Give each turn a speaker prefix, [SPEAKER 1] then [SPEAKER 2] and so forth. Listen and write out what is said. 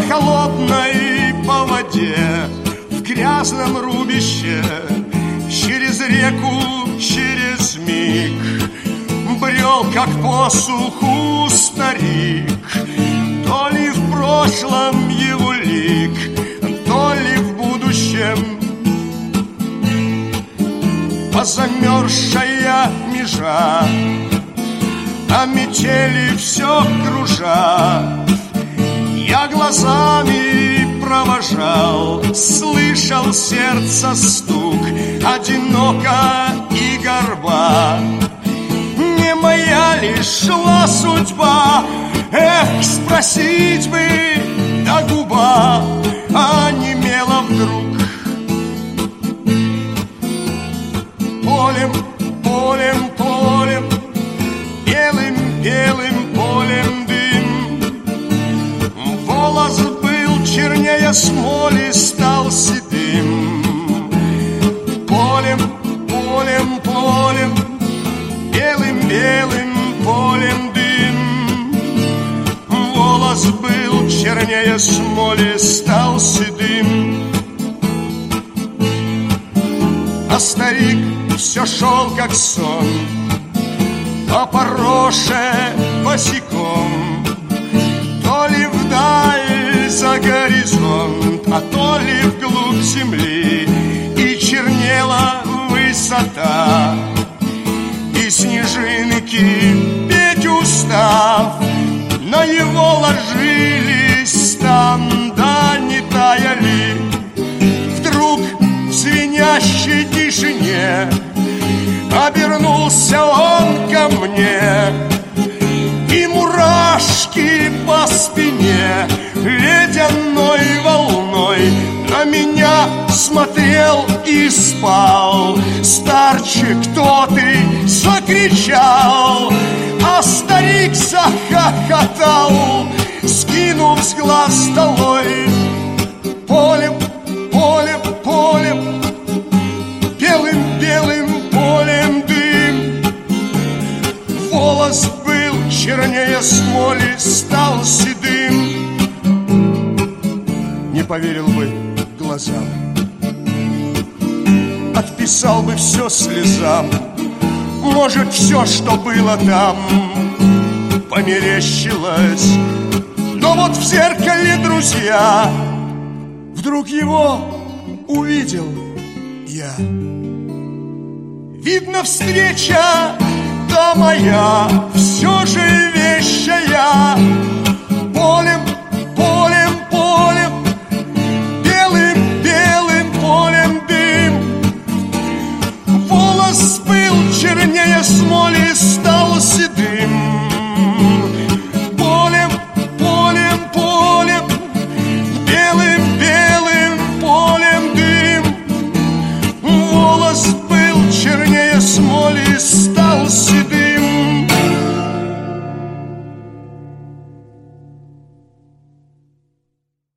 [SPEAKER 1] холодной по воде, в грязном рубище, через реку, через миг брел, как по суху старик. То ли в прошлом его лик, то ли в будущем позамерзшая межа, а метели все кружат. Я глазами провожал, слышал сердце стук, одиноко и горба. Не моя ли шла судьба? Эх, спросить бы, да губа онемела вдруг. Полем, полем, полем, белым, белым полем дым. Волос был чернее смоли, стал седым. Полем, полем, полем, белым, белым полем дым. Волос был чернее смоли, стал седым. А старик все шел, как сон, по пороше босиком. То ли вдаль за горизонт, а то ли вглубь земли. И чернела высота, и снежинки, петь устав, на его ложились там, да не таяли. Вдруг в звенящей тишине обернулся он ко мне, и мурашки по спине ледяной волной на меня смотрел и спал. Старче, кто ты? Закричал, а старик захохотал, скинув с глаз долой. Полем, полем, полем, белым, белым полем дым. Волос был чернее смоли, стал седым. Не поверил бы глазам, отписал бы все слезам. Может, все, что было там, померещилось. Но вот в зеркале, друзья, вдруг его увидел я. Видно, встреча та моя все же вещая. Полем, полем, полем, белым, белым полем дым. Волос был чернее смоли, стал седым.